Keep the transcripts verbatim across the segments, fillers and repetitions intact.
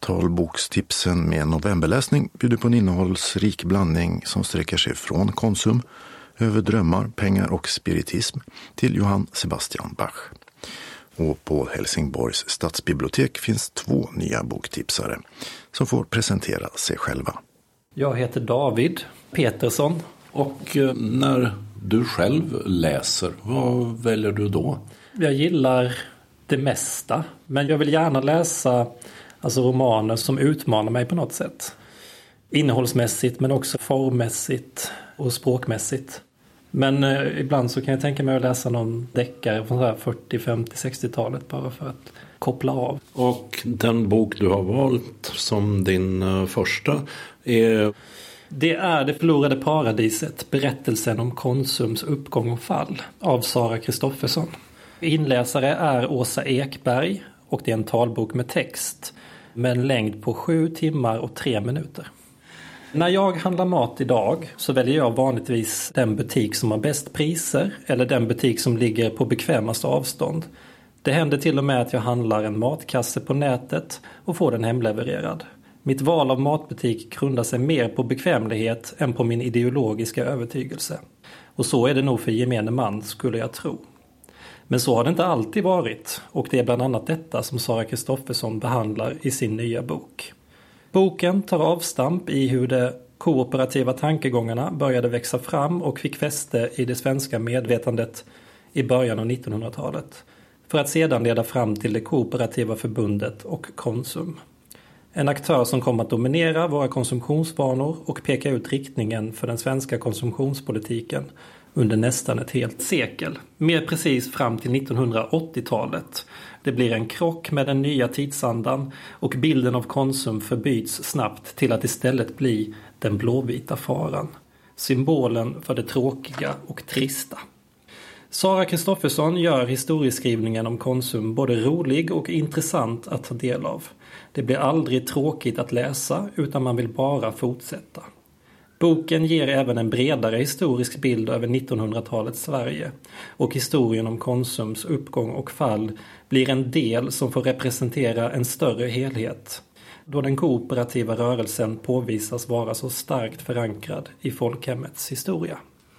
Talbokstipsen med novemberläsning bjuder på en innehållsrik blandning som sträcker sig från Konsum, över drömmar, pengar och spiritism till Johann Sebastian Bach. Och på Helsingborgs stadsbibliotek finns två nya boktipsare som får presentera sig själva. Jag heter David Petersson. Och när du själv läser, vad väljer du då? Jag gillar det mesta, men jag vill gärna läsa alltså romaner som utmanar mig på något sätt. Innehållsmässigt men också formmässigt och språkmässigt. Men eh, ibland så kan jag tänka mig att läsa någon deckare från fyrtio, femtio, sextiotalet bara för att koppla av. Och den bok du har valt som din uh, första är... Det är Det förlorade paradiset, berättelsen om Konsums uppgång och fall av Sara Kristoffersson. Inläsare är Åsa Ekberg och det är en talbok med text med en längd på sju timmar och tre minuter. När jag handlar mat idag så väljer jag vanligtvis den butik som har bäst priser eller den butik som ligger på bekvämast avstånd. Det händer till och med att jag handlar en matkasse på nätet och får den hemlevererad. Mitt val av matbutik grundar sig mer på bekvämlighet än på min ideologiska övertygelse. Och så är det nog för gemene man, skulle jag tro. Men så har det inte alltid varit, och det är bland annat detta som Sara Kristoffersson behandlar i sin nya bok. Boken tar avstamp i hur de kooperativa tankegångarna började växa fram och fick fäste i det svenska medvetandet i början av nittonhundratalet, för att sedan leda fram till det kooperativa förbundet och Konsum. En aktör som kommer att dominera våra konsumtionsvanor och peka ut riktningen för den svenska konsumtionspolitiken under nästan ett helt sekel. Mer precis fram till nittonhundraåttiotalet. Det blir en krock med den nya tidsandan och bilden av Konsum förbyts snabbt till att istället bli den blåvita faran. Symbolen för det tråkiga och trista. Sara Kristoffersson gör historieskrivningen om Konsum både rolig och intressant att ta del av. Det blir aldrig tråkigt att läsa utan man vill bara fortsätta. Boken ger även en bredare historisk bild över nittonhundratalets Sverige och historien om Konsums uppgång och fall blir en del som får representera en större helhet, då den kooperativa rörelsen påvisas vara så starkt förankrad i folkhemmets historia.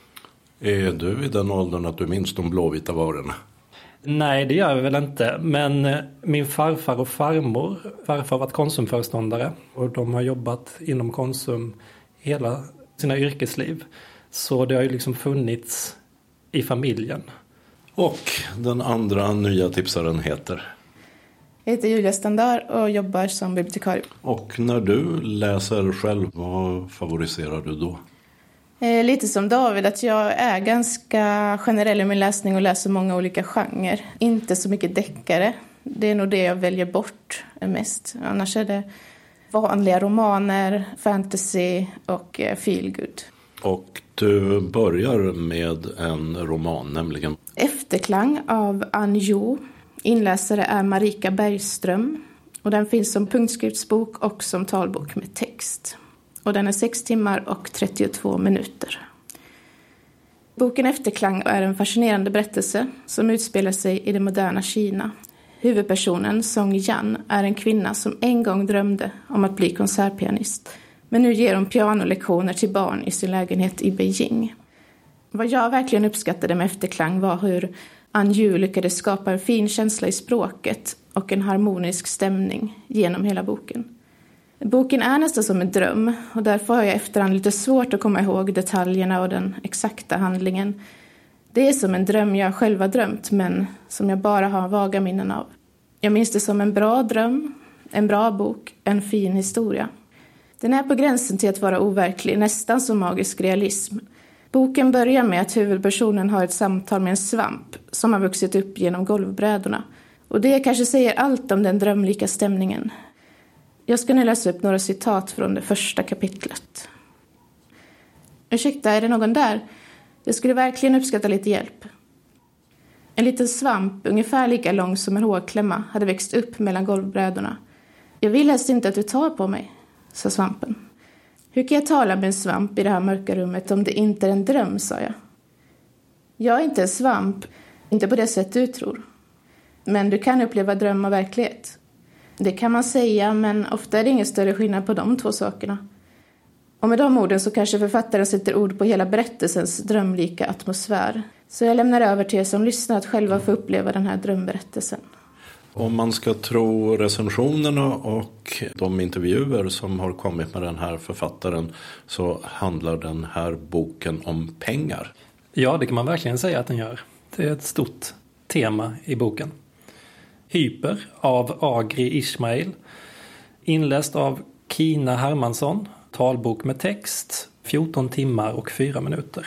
Är du i den åldern att du minns de blåvita varorna? Nej, det gör jag väl inte. Men min farfar och farmor, farfar har varit konsumföreståndare och de har jobbat inom Konsum hela sina yrkesliv. Så det har ju liksom funnits i familjen. Och den andra nya tipsaren heter? Jag heter Julia Standard och jobbar som bibliotekarie. Och när du läser själv, vad favoriserar du då? Eh, lite som David, att jag är ganska generell i min läsning och läser många olika genrer. Inte så mycket deckare. Det är nog det jag väljer bort mest. Annars är det vanliga romaner, fantasy och eh, feel good. Och du börjar med en roman, nämligen? Efterklang av An Jo. Inläsare är Marika Bergström. Och den finns som punktskriftsbok och som talbok med text. Och den är sex timmar och trettiotvå minuter. Boken Efterklang är en fascinerande berättelse som utspelar sig i det moderna Kina. Huvudpersonen, Song Yan, är en kvinna som en gång drömde om att bli konsertpianist. Men nu ger hon pianolektioner till barn i sin lägenhet i Beijing. Vad jag verkligen uppskattade med Efterklang var hur An Yu lyckades skapa en fin känsla i språket och en harmonisk stämning genom hela boken. Boken är nästan som en dröm och därför har jag efterhand lite svårt att komma ihåg detaljerna och den exakta handlingen. Det är som en dröm jag själv har drömt men som jag bara har vaga minnen av. Jag minns det som en bra dröm, en bra bok, en fin historia. Den är på gränsen till att vara overklig, nästan som magisk realism. Boken börjar med att huvudpersonen har ett samtal med en svamp som har vuxit upp genom golvbrädorna. Och det kanske säger allt om den drömlika stämningen. Jag ska nu läsa upp några citat från det första kapitlet. Ursäkta, är det någon där? Jag skulle verkligen uppskatta lite hjälp. En liten svamp, ungefär lika lång som en hårklämma, hade växt upp mellan golvbrädorna. Jag vill helst inte att du tar på mig, sa svampen. Hur kan jag tala med en svamp i det här mörka rummet om det inte är en dröm, sa jag. Jag är inte en svamp, inte på det sätt du tror. Men du kan uppleva dröm och verklighet. Det kan man säga, men ofta är det ingen större skillnad på de två sakerna. Och med de orden så kanske författaren sätter ord på hela berättelsens drömlika atmosfär. Så jag lämnar över till er som lyssnar att själva få uppleva den här drömberättelsen. Om man ska tro recensionerna och de intervjuer som har kommit med den här författaren så handlar den här boken om pengar. Ja, det kan man verkligen säga att den gör. Det är ett stort tema i boken. Hyper av Agri Ismail. Inläst av Kina Hermansson. Talbok med text. fjorton timmar och fyra minuter.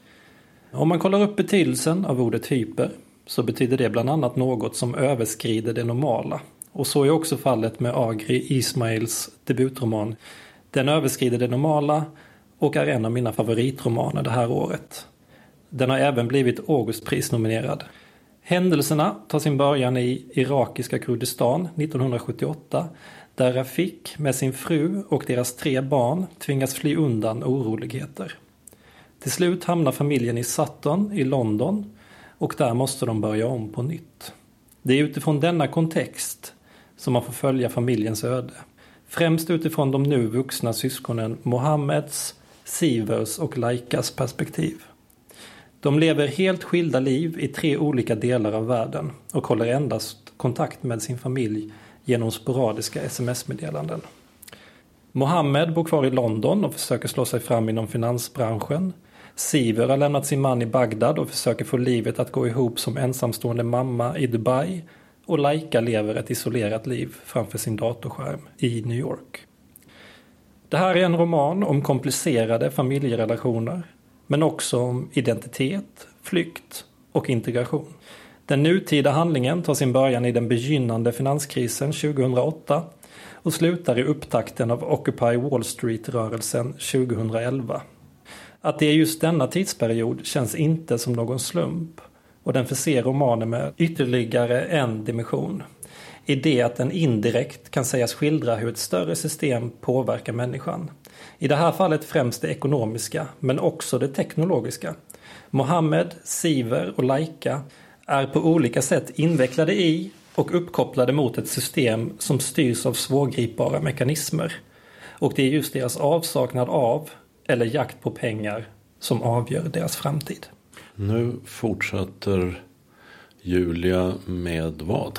Om man kollar upp betydelsen av ordet hyper så betyder det bland annat något som överskrider det normala. Och så är också fallet med Agri Ismails debutroman. Den överskrider det normala och är en av mina favoritromaner det här året. Den har även blivit Augustprisnominerad. Händelserna tar sin början i irakiska Kurdistan nittonhundrasjuttioåtta där Rafik med sin fru och deras tre barn tvingas fly undan oroligheter. Till slut hamnar familjen i Sutton i London och där måste de börja om på nytt. Det är utifrån denna kontext som man får följa familjens öde. Främst utifrån de nu vuxna syskonen Mohammeds, Sivers och Laikas perspektiv. De lever helt skilda liv i tre olika delar av världen och håller endast kontakt med sin familj genom sporadiska sms-meddelanden. Mohammed bor kvar i London och försöker slå sig fram inom finansbranschen. Siver har lämnat sin man i Bagdad och försöker få livet att gå ihop som ensamstående mamma i Dubai. Och Laika lever ett isolerat liv framför sin datorskärm i New York. Det här är en roman om komplicerade familjerelationer, men också om identitet, flykt och integration. Den nutida handlingen tar sin början i den begynnande finanskrisen tjugohundraåtta och slutar i upptakten av Occupy Wall Street-rörelsen tjugohundraelva. Att det är just denna tidsperiod känns inte som någon slump och den förser romanen med ytterligare en dimension. I det att den indirekt kan sägas skildra hur ett större system påverkar människan. I det här fallet främst det ekonomiska men också det teknologiska. Mohammed, Siver och Laika är på olika sätt invecklade i och uppkopplade mot ett system som styrs av svårgripbara mekanismer. Och det är just deras avsaknad av eller jakt på pengar som avgör deras framtid. Nu fortsätter Julia med vad?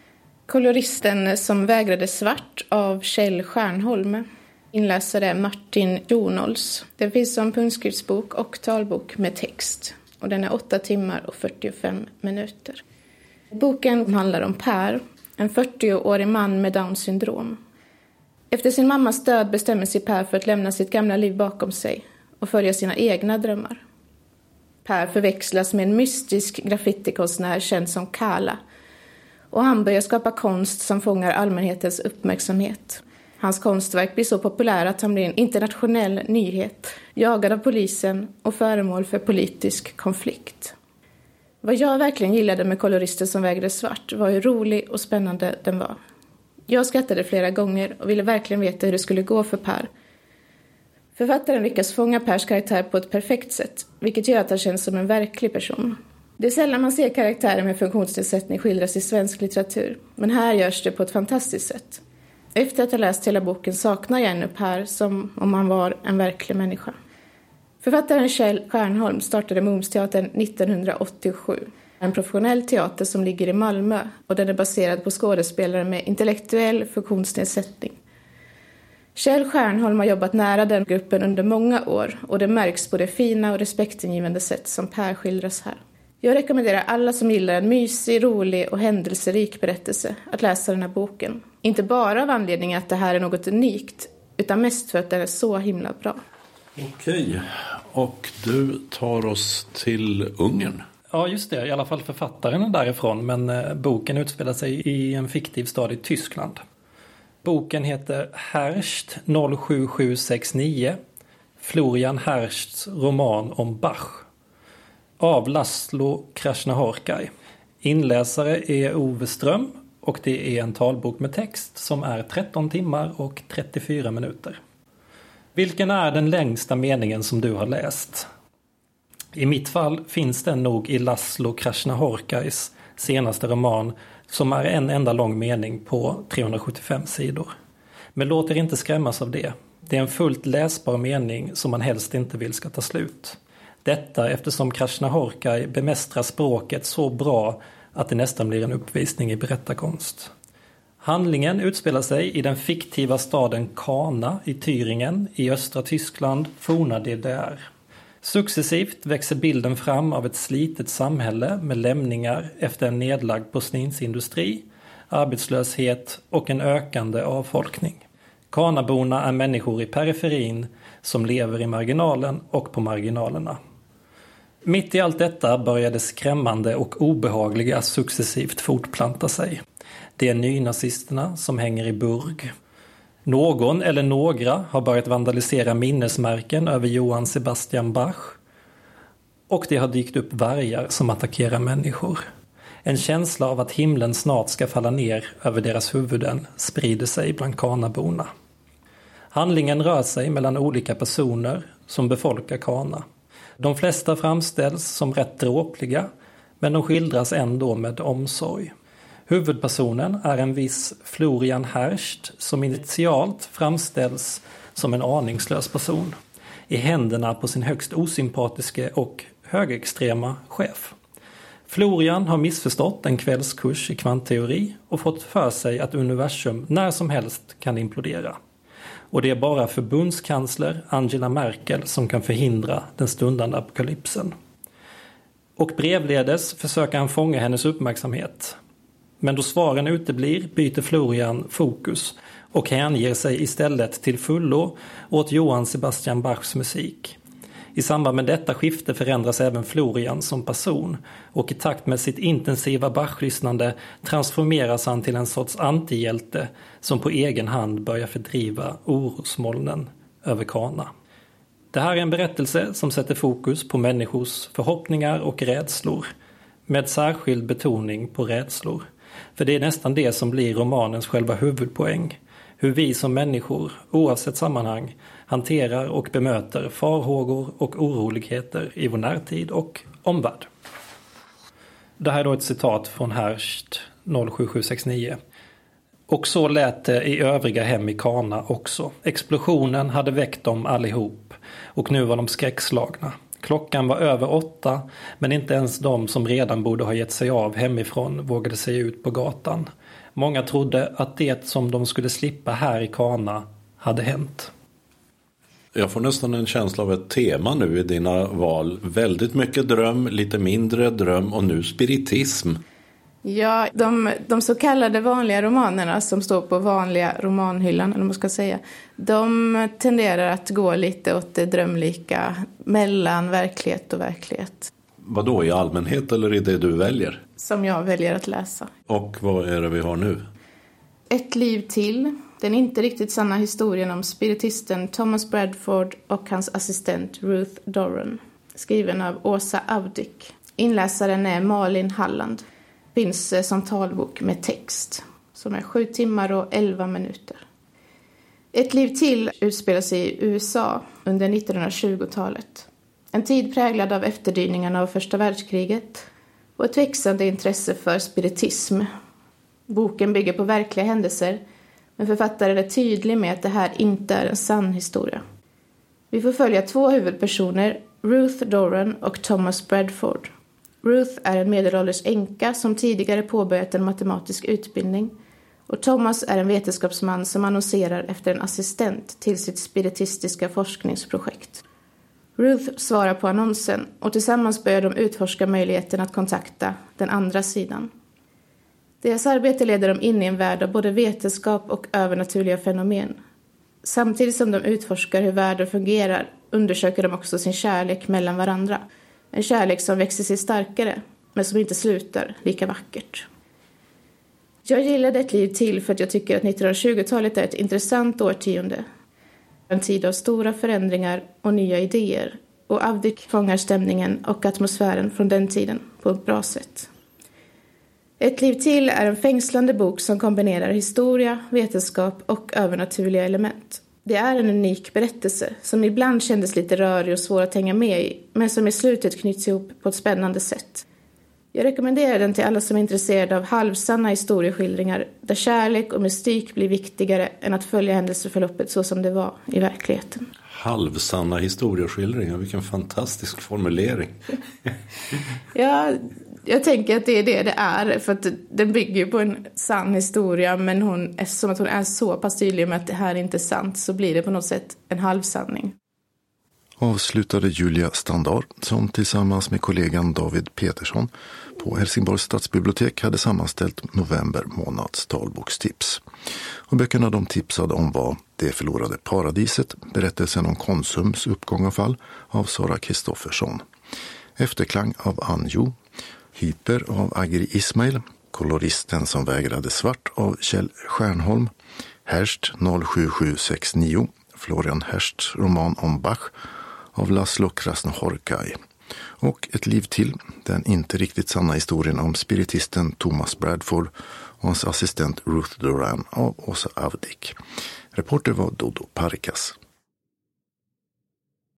Koloristen som vägrade svart av Kjell Stjärnholm. Inläsare Martin Jonols. Den finns som punktskriftsbok och talbok med text. Och den är åtta timmar och fyrtiofem minuter. Boken handlar om Per, en fyrtioårig man med Downs syndrom. Efter sin mammas död bestämmer sig Per för att lämna sitt gamla liv bakom sig och följa sina egna drömmar. Per förväxlas med en mystisk graffitikonstnär känd som Kala. Och han börjar skapa konst som fångar allmänhetens uppmärksamhet. Hans konstverk blir så populära att han blir en internationell nyhet, jagad av polisen och föremål för politisk konflikt. Vad jag verkligen gillade med koloristen som vägrade svart var hur rolig och spännande den var. Jag skrattade flera gånger och ville verkligen veta hur det skulle gå för Per. Författaren lyckas fånga Pers karaktär på ett perfekt sätt, vilket gör att han känns som en verklig person. Det är sällan man ser karaktärer med funktionsnedsättning skildras i svensk litteratur, men här görs det på ett fantastiskt sätt. Efter att ha läst hela boken saknar jag ännu Per som om han var en verklig människa. Författaren Kjell Stjärnholm startade Momsteatern nittonhundraåttiosju. En professionell teater som ligger i Malmö och den är baserad på skådespelare med intellektuell funktionsnedsättning. Kjell Stjärnholm har jobbat nära den gruppen under många år och det märks på det fina och respektingivande sätt som Per skildras här. Jag rekommenderar alla som gillar en mysig, rolig och händelserik berättelse att läsa den här boken. Inte bara av anledning att det här är något unikt, utan mest för att den är så himla bra. Okej, och du tar oss till Ungern. Ja, just det. I alla fall författaren är därifrån, men boken utspelar sig i en fiktiv stad i Tyskland. Boken heter Herscht noll sju sju sex nio, Florian Herschts roman om Bach. Av Laszlo Krasznahorkai. Inläsare är Ove Ström och det är en talbok med text som är tretton timmar och trettiofyra minuter. Vilken är den längsta meningen som du har läst? I mitt fall finns den nog i Laszlo Krasznahorkais senaste roman som är en enda lång mening på trehundrasjuttiofem sidor. Men låt er inte skrämmas av det. Det är en fullt läsbar mening som man helst inte vill ska ta slut. Detta eftersom Krishnahorkai bemästrar språket så bra att det nästan blir en uppvisning i berättarkonst. Handlingen utspelar sig i den fiktiva staden Kana i Thüringen i östra Tyskland, forna D D R. Successivt växer bilden fram av ett slitet samhälle med lämningar efter en nedlagd porslinsindustri, arbetslöshet och en ökande avfolkning. Kanaborna är människor i periferin som lever i marginalen och på marginalerna. Mitt i allt detta börjar det skrämmande och obehagliga successivt fortplanta sig. Det är nynazisterna som hänger i burg. Någon eller några har börjat vandalisera minnesmärken över Johann Sebastian Bach. Och det har dykt upp vargar som attackerar människor. En känsla av att himlen snart ska falla ner över deras huvuden sprider sig bland Kanaborna. Handlingen rör sig mellan olika personer som befolkar Kana. De flesta framställs som rätt dråpliga, men de skildras ändå med omsorg. Huvudpersonen är en viss Florian Herst som initialt framställs som en aningslös person i händerna på sin högst osympatiske och högerextrema chef. Florian har missförstått en kvällskurs i kvantteori och fått för sig att universum när som helst kan implodera. Och det är bara förbundskansler Angela Merkel som kan förhindra den stundande apokalypsen. Och brevledes försöker han fånga hennes uppmärksamhet. Men då svaren uteblir byter Florian fokus och hänger sig istället till fullo åt Johann Sebastian Bachs musik. I samband med detta skifte förändras även Florian som person och i takt med sitt intensiva Bach-lyssnande transformeras han till en sorts antihjälte som på egen hand börjar fördriva orosmolnen över Kana. Det här är en berättelse som sätter fokus på människors förhoppningar och rädslor med särskild betoning på rädslor. För det är nästan det som blir romanens själva huvudpoäng. Hur vi som människor, oavsett sammanhang, hanterar och bemöter farhågor och oroligheter i vår närtid och omvärld. Det här är då ett citat från Herst noll sju sju sex nio. Och så lät det i övriga hem i Kana också. Explosionen hade väckt dem allihop och nu var de skräckslagna. Klockan var över åtta, men inte ens de som redan borde ha gett sig av hemifrån vågade sig ut på gatan. Många trodde att det som de skulle slippa här i Kana hade hänt. Jag får nästan en känsla av ett tema nu i dina val. Väldigt mycket dröm, lite mindre dröm och nu spiritism. Ja, de, de så kallade vanliga romanerna som står på vanliga romanhyllan, eller man ska säga, de tenderar att gå lite åt det drömlika mellan verklighet och verklighet. Vad då, i allmänhet eller i det du väljer? Som jag väljer att läsa. Och vad är det vi har nu? Ett liv till. Den inte riktigt sanna historien om spiritisten Thomas Bradford och hans assistent Ruth Doran. Skriven av Åsa Avdick. Inläsaren är Malin Halland. Finns som talbok med text. Som är sju timmar och elva minuter. Ett liv till utspelar sig i U S A under nittonhundratjugotalet. En tid präglad av efterdyningarna av första världskriget och ett växande intresse för spiritism. Boken bygger på verkliga händelser, men författaren är tydlig med att det här inte är en sann historia. Vi får följa två huvudpersoner, Ruth Doran och Thomas Bradford. Ruth är en medelålders änka som tidigare påbörjat en matematisk utbildning och Thomas är en vetenskapsman som annonserar efter en assistent till sitt spiritistiska forskningsprojekt. Ruth svarar på annonsen och tillsammans börjar de utforska möjligheten att kontakta den andra sidan. Deras arbete leder dem in i en värld av både vetenskap och övernaturliga fenomen. Samtidigt som de utforskar hur världen fungerar undersöker de också sin kärlek mellan varandra. En kärlek som växer sig starkare, men som inte slutar lika vackert. Jag gillade Ett liv till för att jag tycker att nittonhundratjugotalet är ett intressant årtionde. En tid av stora förändringar och nya idéer. Och Avdick fångar stämningen och atmosfären från den tiden på ett bra sätt. Ett liv till är en fängslande bok som kombinerar historia, vetenskap och övernaturliga element. Det är en unik berättelse som ibland kändes lite rörig och svår att hänga med i, men som i slutet knyts ihop på ett spännande sätt. Jag rekommenderar den till alla som är intresserade av halvsanna historieskildringar där kärlek och mystik blir viktigare än att följa händelseförloppet så som det var i verkligheten. Halvsanna historieskildringar, vilken fantastisk formulering. Ja, jag tänker att det är det det är, för att den bygger på en sann historia, men hon, eftersom att hon är så pass tydlig med att det här är inte sant, så blir det på något sätt en halvsanning. Avslutade Julia Standar, som tillsammans med kollegan David Petersson på Helsingborgs stadsbibliotek hade sammanställt november månads talbokstips. Och böckerna de tipsade om var Det förlorade paradiset, berättelsen om Konsums uppgång och fall av Sara Kristoffersson, Efterklang av Anjo, Hyper av Agri Ismail, Koloristen som vägrade svart av Kjell Stjärnholm, Herst noll sju sju sex nio, Florian Hersts roman om Bach av Laszlo Krasnohorkai, och Ett liv till, den inte riktigt sanna historien om spiritisten Thomas Bradford och hans assistent Ruth Duran av Åsa Avdik. Reporter var Dodo Parikas.